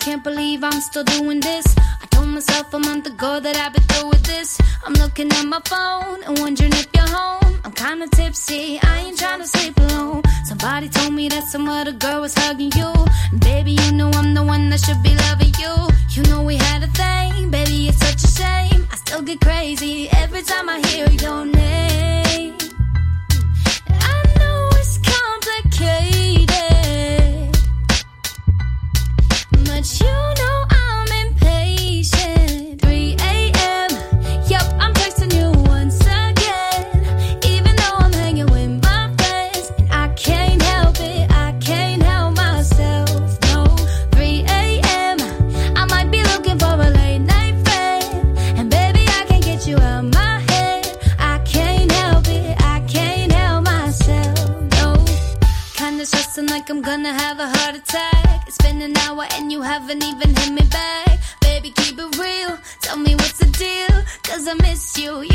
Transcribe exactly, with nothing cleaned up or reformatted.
can't believe I'm still doing this. I told myself a month ago that I'd be through with this. I'm looking at my phone and wondering if you're home. I'm kinda tipsy, I ain't tryna sleep alone. Somebody told me that some other girl was hugging you. And baby, you know I'm the one that should be loving you. You know we had a thing, baby, it's such a shame. I still get crazy every time I hear your name. I know it's complicated, but you know I'm impatient. three a.m. Yup, I'm texting you once again, even though I'm hanging with my friends. And I can't help it, I can't help myself, no. three a.m. I might be looking for a late night friend, and baby, I can't get you out my head. I can't help it, I can't help myself, no. Kinda stressing like I'm gonna have a heart attack. It's been an hour and you haven't even hit me back. Baby, keep it real, tell me what's the deal, cause I miss you.